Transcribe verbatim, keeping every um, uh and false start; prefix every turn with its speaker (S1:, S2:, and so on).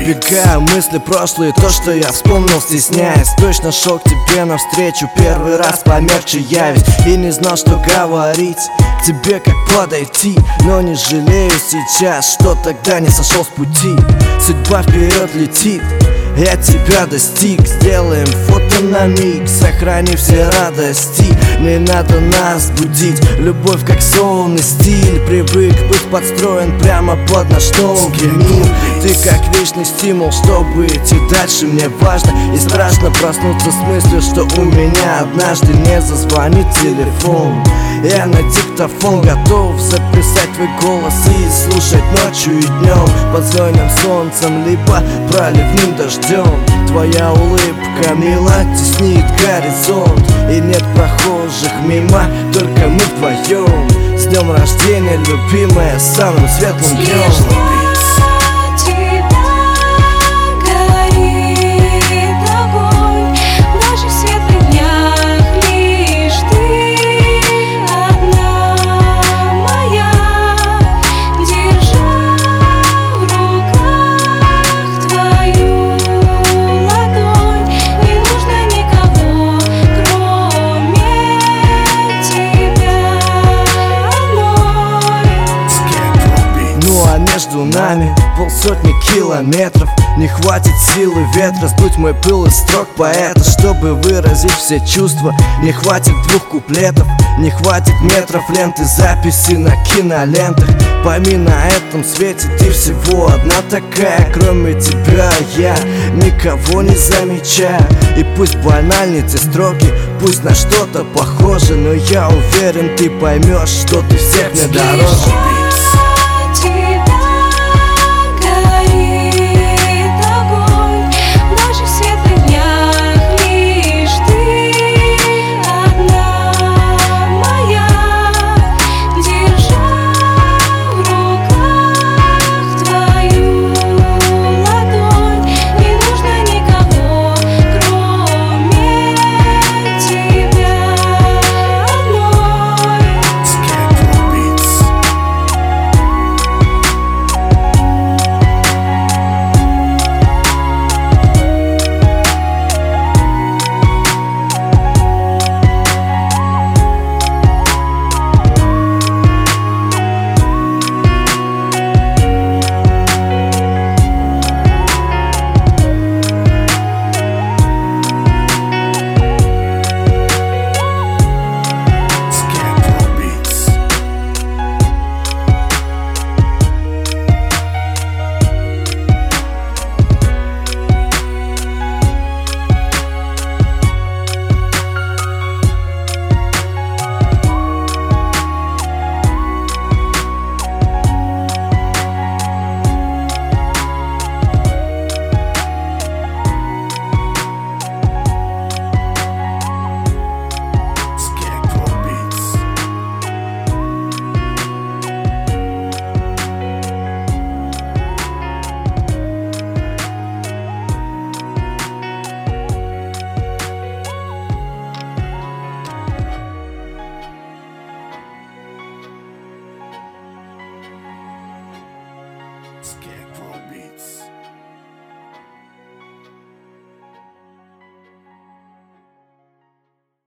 S1: Избегаю мысли прошлые, то, что я вспомнил, стесняясь. Точно шел к тебе навстречу, первый раз помягче я ведь и не знал, что говорить к тебе, как подойти. Но не жалею сейчас, что тогда не сошел с пути. Судьба вперед летит, я тебя достиг. Сделаем фото на миг, сохрани все радости. Не надо нас будить, любовь как сонный стиль. Привык быть подстроен прямо под наш новый мир. Ты как вечный стимул, чтобы идти дальше. Мне важно и страшно проснуться с мыслью, что у меня однажды не зазвонит телефон. Я на диктофон готов записать твой голос и слушать ночью и днем, под знойным солнцем, либо проливным дождем. Твоя улыбка мила, теснит горизонт, и нет прохожих мимо, только мы вдвоем. С днем рождения, любимая, самым светлым днем. Между нами полсотни километров. Не хватит силы ветра сдуть мой пыл из строк поэта, чтобы выразить все чувства. Не хватит двух куплетов, не хватит метров ленты, записи на кинолентах. Пойми, на этом свете ты всего одна такая. Кроме тебя я никого не замечаю. И пусть банальны те строки, пусть на что-то похоже, но я уверен, ты поймешь, что ты всех мне дороже.